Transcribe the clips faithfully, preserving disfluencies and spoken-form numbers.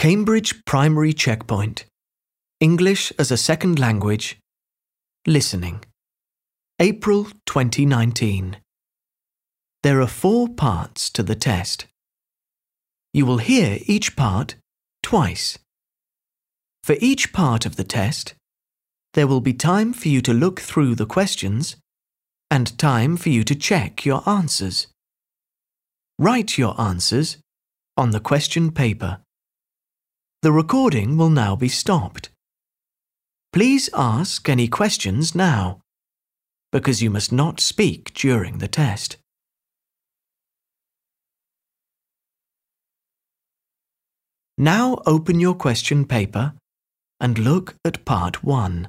Cambridge Primary Checkpoint. English as a Second Language. Listening. April twenty nineteen. There are four parts to the test. You will hear each part twice. For each part of the test, there will be time for you to look through the questions and time for you to check your answers. Write your answers on the question paper. The recording will now be stopped. Please ask any questions now, because you must not speak during the test. Now open your question paper and look at part one.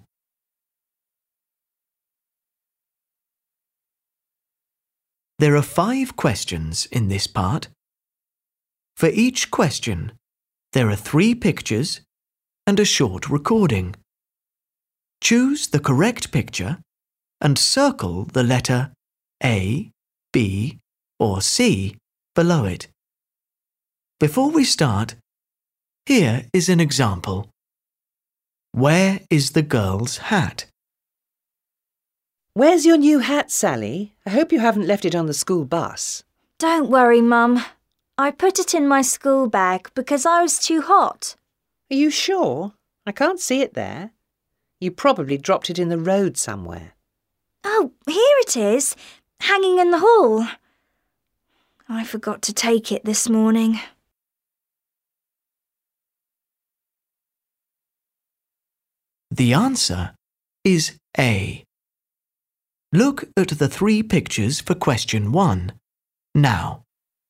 There are five questions in this part. For each question, there are three pictures and a short recording. Choose the correct picture and circle the letter A, B, or C below it. Before we start, here is an example. Where is the girl's hat? Where's your new hat, Sally? I hope you haven't left it on the school bus. Don't worry, Mum. I put it in my school bag because I was too hot. Are you sure? I can't see it there. You probably dropped it in the road somewhere. Oh, here it is, hanging in the hall. I forgot to take it this morning. The answer is A. Look at the three pictures for question one now.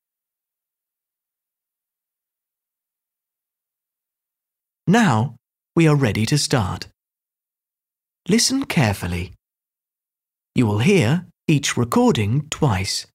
Now we are ready to start. Listen carefully. You will hear each recording twice.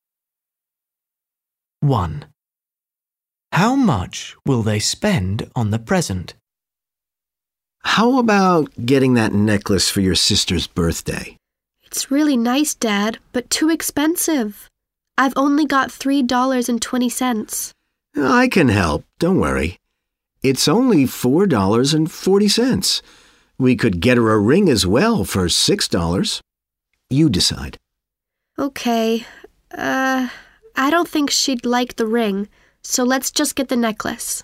one. How much will they spend on the present? How about getting that necklace for your sister's birthday? It's really nice, Dad, but too expensive. I've only got three dollars and twenty cents. I can help, don't worry. It's only four dollars and forty cents. We could get her a ring as well for six dollars. You decide. Okay, uh, I don't think she'd like the ring, so let's just get the necklace.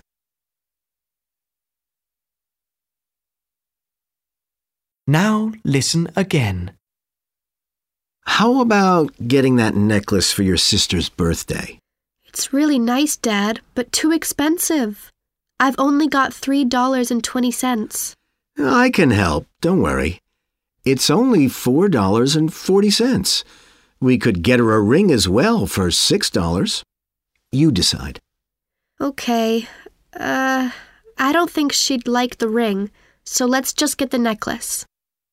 Now listen again. How about getting that necklace for your sister's birthday? It's really nice, Dad, but too expensive. I've only got three dollars and twenty cents. I can help, don't worry. It's only four dollars and forty cents. We could get her a ring as well for six dollars. You decide. Okay, uh, I don't think she'd like the ring, so let's just get the necklace.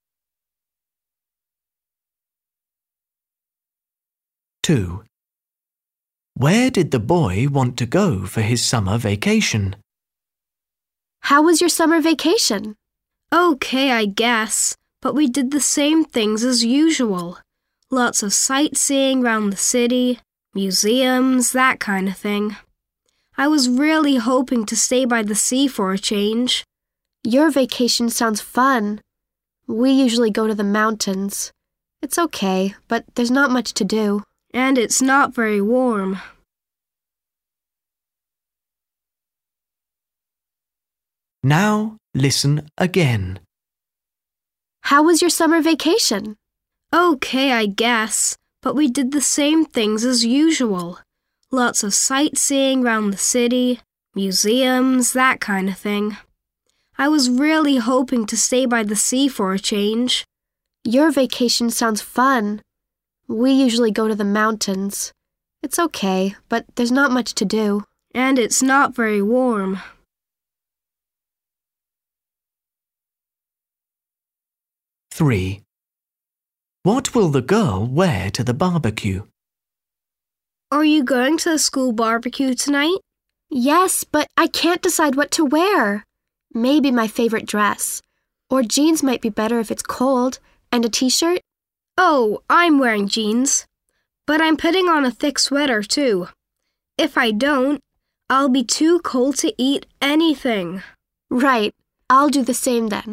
two. Where did the boy want to go for his summer vacation? How was your summer vacation? Okay, I guess, but we did the same things as usual. Lots of sightseeing around the city, museums, that kind of thing. I was really hoping to stay by the sea for a change. Your vacation sounds fun. We usually go to the mountains. It's okay, but there's not much to do. And it's not very warm. Now listen again. How was your summer vacation? Okay, I guess, but we did the same things as usual. Lots of sightseeing around the city, museums, that kind of thing. I was really hoping to stay by the sea for a change. Your vacation sounds fun. We usually go to the mountains. It's okay, but there's not much to do. And it's not very warm. three. What will the girl wear to the barbecue? Are you going to the school barbecue tonight? Yes, but I can't decide what to wear. Maybe my favorite dress. Or jeans might be better if it's cold. And a t-shirt? Oh, I'm wearing jeans. But I'm putting on a thick sweater, too. If I don't, I'll be too cold to eat anything. Right. I'll do the same then.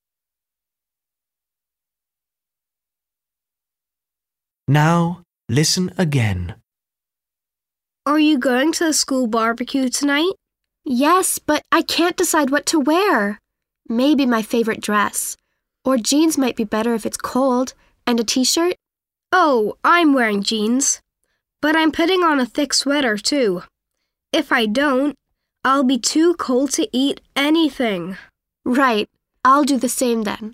Now listen again. Are you going to the school barbecue tonight? Yes, but I can't decide what to wear. Maybe my favorite dress. Or jeans might be better if it's cold. And a t-shirt? Oh, I'm wearing jeans. But I'm putting on a thick sweater too. If I don't, I'll be too cold to eat anything. Right. I'll do the same then.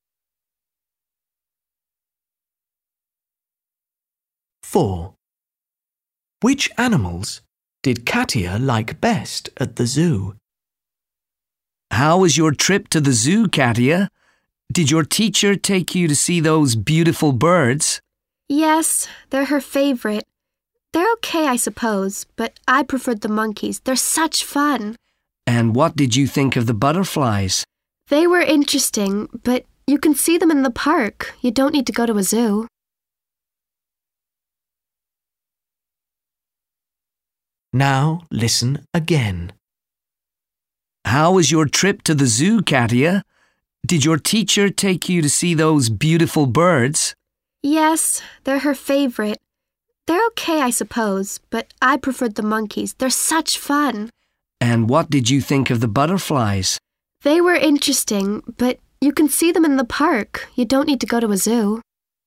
four. Which animals did Katia like best at the zoo? How was your trip to the zoo, Katia? Did your teacher take you to see those beautiful birds? Yes, they're her favorite. They're okay, I suppose, but I preferred the monkeys. They're such fun. And what did you think of the butterflies? They were interesting, but you can see them in the park. You don't need to go to a zoo. Now listen again. How was your trip to the zoo, Katia? Did your teacher take you to see those beautiful birds? Yes, they're her favorite. They're okay, I suppose, but I preferred the monkeys. They're such fun. And what did you think of the butterflies? They were interesting, but you can see them in the park. You don't need to go to a zoo.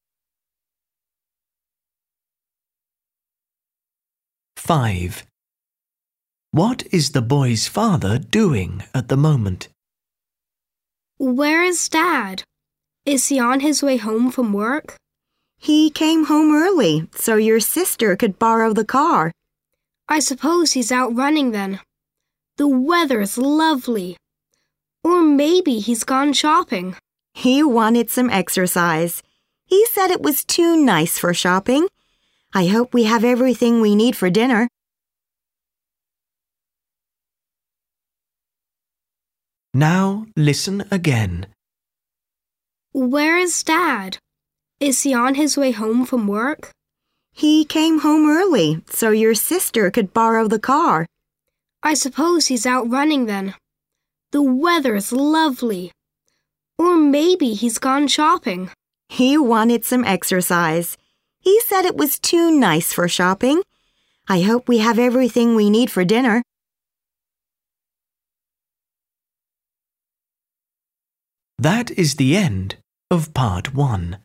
five. What is the boy's father doing at the moment? Where is Dad? Is he on his way home from work? He came home early, so your sister could borrow the car. I suppose he's out running then. The weather is lovely. Or maybe he's gone shopping. He wanted some exercise. He said it was too nice for shopping. I hope we have everything we need for dinner. Now listen again. Where is Dad? Is he on his way home from work? He came home early, so your sister could borrow the car. I suppose he's out running then. The weather is lovely. Or maybe he's gone shopping. He wanted some exercise. He said it was too nice for shopping. I hope we have everything we need for dinner. That is the end of part one.